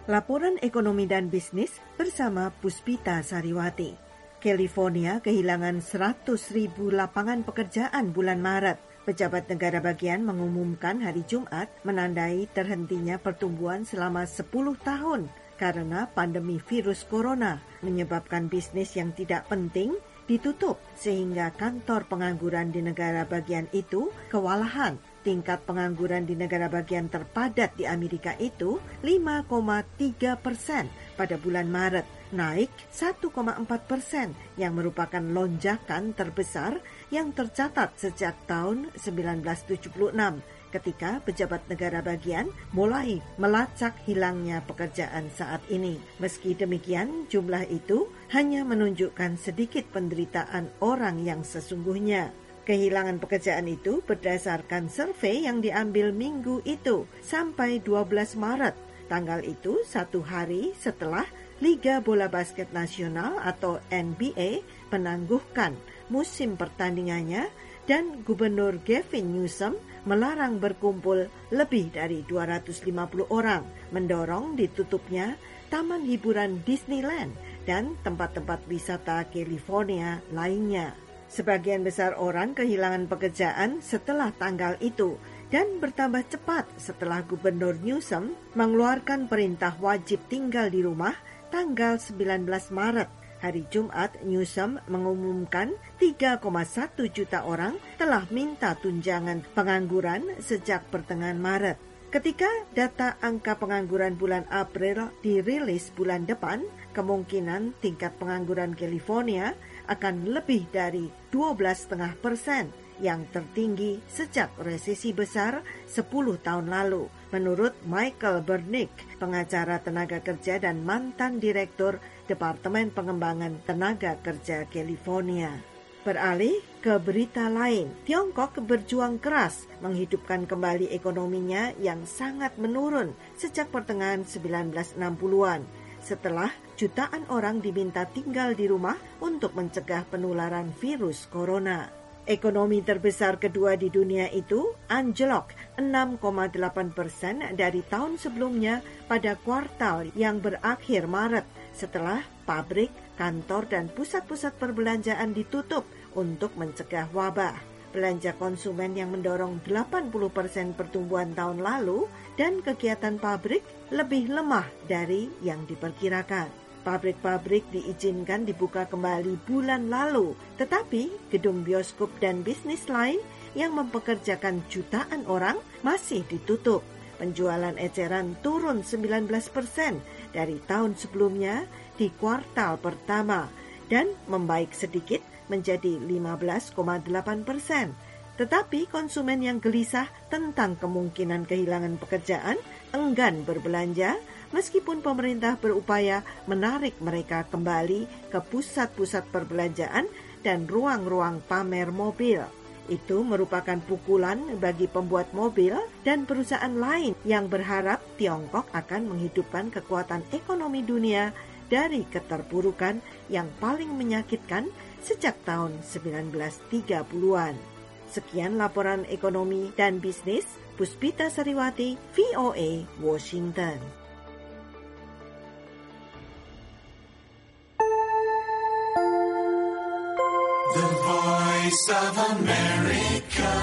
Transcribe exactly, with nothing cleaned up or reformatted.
Laporan ekonomi dan bisnis bersama Puspita Sariwati. California kehilangan seratus ribu lapangan pekerjaan bulan Maret. Pejabat negara bagian mengumumkan hari Jumat menandai terhentinya pertumbuhan selama sepuluh tahun karena pandemi virus corona menyebabkan bisnis yang tidak penting ditutup sehingga kantor pengangguran di negara bagian itu kewalahan. Tingkat pengangguran di negara bagian terpadat di Amerika itu lima koma tiga persen pada bulan Maret, naik satu koma empat persen yang merupakan lonjakan terbesar yang tercatat sejak tahun seribu sembilan ratus tujuh puluh enam ketika pejabat negara bagian mulai melacak hilangnya pekerjaan saat ini. Meski demikian, jumlah itu hanya menunjukkan sedikit penderitaan orang yang sesungguhnya. Kehilangan pekerjaan itu berdasarkan survei yang diambil minggu itu sampai dua belas Maret. Tanggal itu satu hari setelah Liga Bola Basket Nasional atau N B A menangguhkan musim pertandingannya dan Gubernur Gavin Newsom melarang berkumpul lebih dari dua ratus lima puluh orang, mendorong ditutupnya taman hiburan Disneyland dan tempat-tempat wisata California lainnya. Sebagian besar orang kehilangan pekerjaan setelah tanggal itu dan bertambah cepat setelah Gubernur Newsom mengeluarkan perintah wajib tinggal di rumah tanggal sembilan belas Maret. Hari Jumat, Newsom mengumumkan tiga koma satu juta orang telah minta tunjangan pengangguran sejak pertengahan Maret. Ketika data angka pengangguran bulan April dirilis bulan depan, kemungkinan tingkat pengangguran California akan lebih dari dua belas koma lima persen yang tertinggi sejak resesi besar sepuluh tahun lalu. Menurut Michael Bernick, pengacara tenaga kerja dan mantan direktur Departemen Pengembangan Tenaga Kerja California. Beralih ke berita lain, Tiongkok berjuang keras menghidupkan kembali ekonominya yang sangat menurun sejak pertengahan seribu sembilan ratus enam puluhan. Setelah jutaan orang diminta tinggal di rumah untuk mencegah penularan virus corona. Ekonomi terbesar kedua di dunia itu anjlok enam koma delapan persen dari tahun sebelumnya pada kuartal yang berakhir Maret setelah pabrik, kantor, dan pusat-pusat perbelanjaan ditutup untuk mencegah wabah. Belanja konsumen yang mendorong delapan puluh persen pertumbuhan tahun lalu dan kegiatan pabrik lebih lemah dari yang diperkirakan. Pabrik-pabrik diizinkan dibuka kembali bulan lalu, tetapi gedung bioskop dan bisnis lain yang mempekerjakan jutaan orang masih ditutup. Penjualan eceran turun sembilan belas persen dari tahun sebelumnya di kuartal pertama dan membaik sedikit menjadi lima belas koma delapan persen. Tetapi konsumen yang gelisah tentang kemungkinan kehilangan pekerjaan enggan berbelanja meskipun pemerintah berupaya menarik mereka kembali ke pusat-pusat perbelanjaan dan ruang-ruang pamer mobil. Itu merupakan pukulan bagi pembuat mobil dan perusahaan lain yang berharap Tiongkok akan menghidupkan kekuatan ekonomi dunia dari keterpurukan yang paling menyakitkan sejak tahun seribu sembilan ratus tiga puluhan. Sekian laporan ekonomi dan bisnis, Puspita Sariwati, V O A, Washington. The Voice of America.